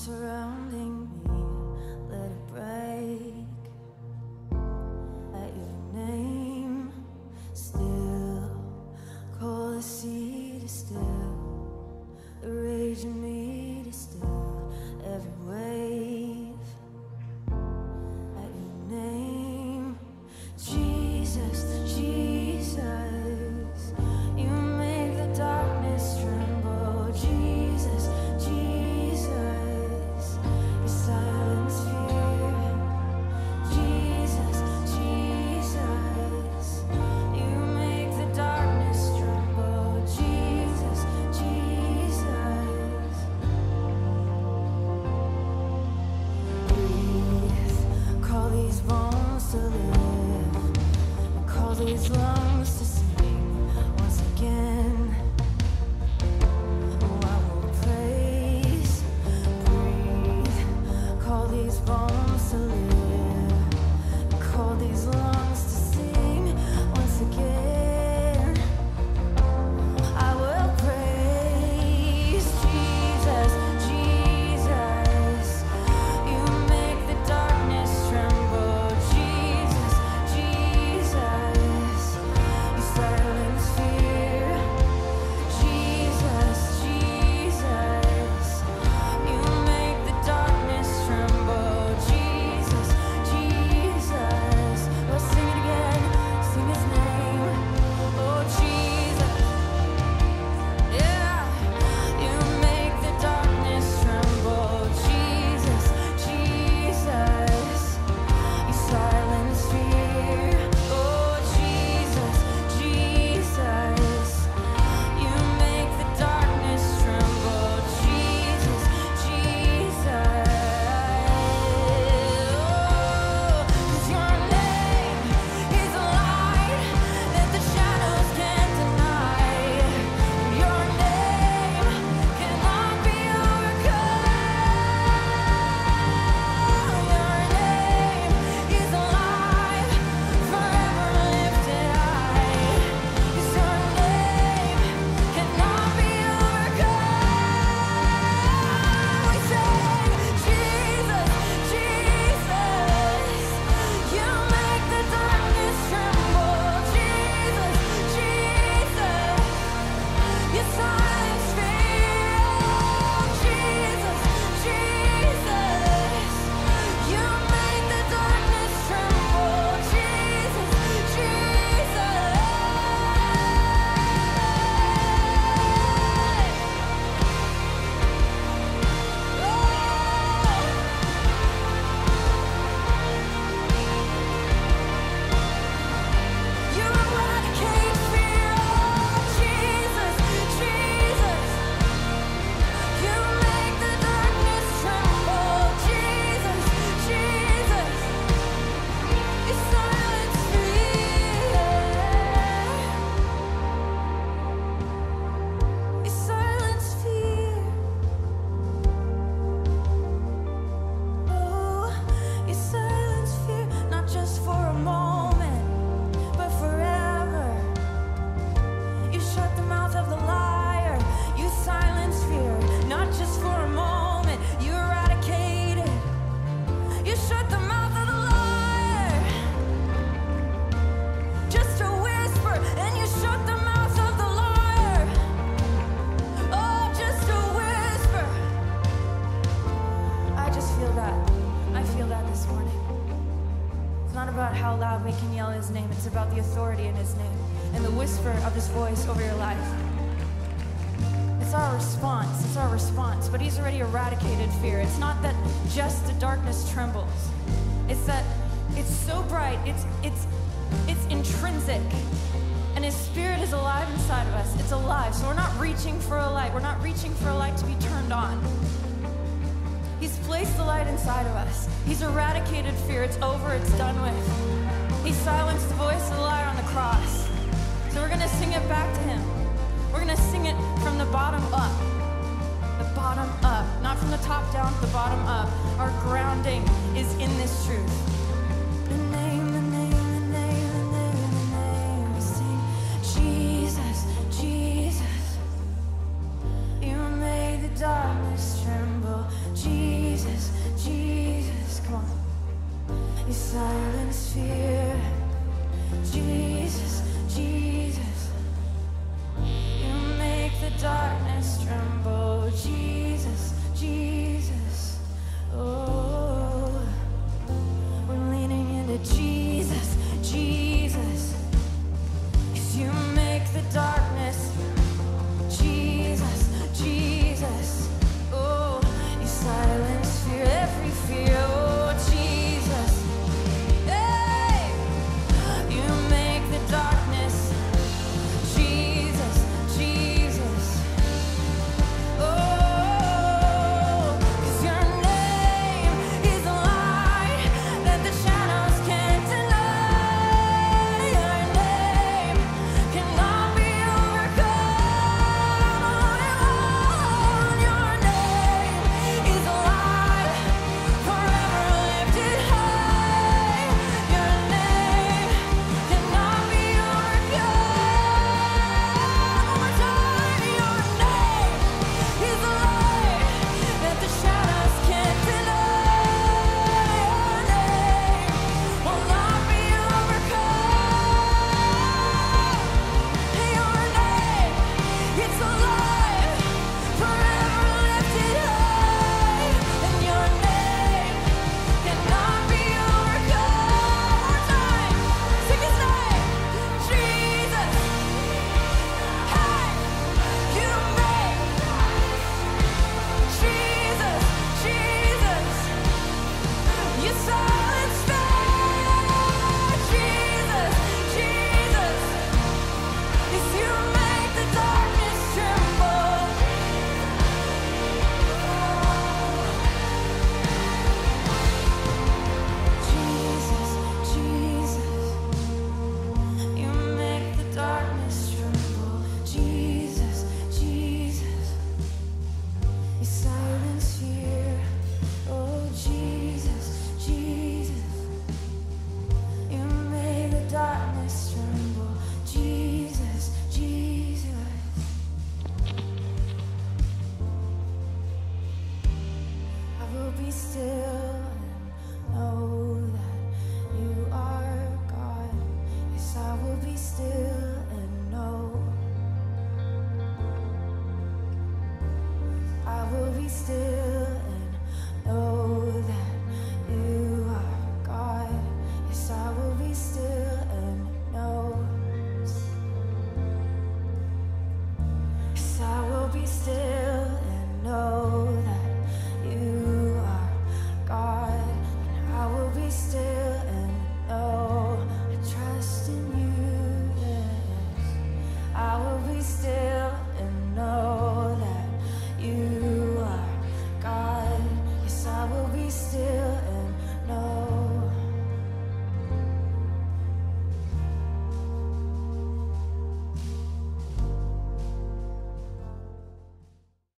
surrounding me, let it break. At your name, still, call the sea to still, the rage in me to still, every wave. At your name, Jesus, Jesus, you make the darkness tremble. Jesus, Jesus, you silence fear. Jesus, Jesus, you make the darkness tremble. Jesus, Jesus, breathe, call these bones to live, and call these lungs to sing once again. Oh, I will praise, breathe, call these bones to live, and call these lungs to sing once again. I will praise Jesus, Jesus, you make the darkness tremble. Jesus, Jesus, you silence fear. Jesus, Jesus, you make the darkness tremble. Jesus, Jesus, let's sing it again, sing his name. Oh, Jesus, yeah, you make the darkness tremble. Jesus, Jesus, you silence fear. Oh, Jesus, Jesus, you make the darkness tremble. Jesus, Jesus, oh, 'cause your name is a light that the shadows can't deny. Your name cannot be overcome. Your name is alive, forever lifted high. 'Cause your name cannot be overcome. We say, Jesus, Jesus, you make the darkness tremble. Jesus, Jesus, you silence fear. Jesus, Jesus, you make the darkness tremble. Jesus, Jesus. You eradicate fear. Jesus, Jesus, you make the darkness tremble. Jesus, Jesus, you silence fear. You silence fear. Oh, you silence fear, not just for a moment, but forever. You shut the mouth of the liar. You silence fear, not just for a moment. You eradicate it. You shut the mouth of the liar. Just a whisper, and you shut the mouth of the liar. Oh, just a whisper. I just feel that. I feel that this morning. It's not about how loud we can yell his name. It's about the authority in his name and the whisper of his voice over your life. It's our response. It's our response. But he's already eradicated fear. It's not that just the darkness trembles. It's that it's so bright. It's intrinsic. And his spirit is alive inside of us. It's alive. So we're not reaching for a light. We're not reaching for a light to be turned on. He's placed the light inside of us. He's eradicated fear. It's over. It's done with. He silenced the voice of the liar on the cross. So we're going to sing it back to him. We're going to sing it from the bottom up. The bottom up. Not from the top down, the bottom up. Our grounding is in this truth.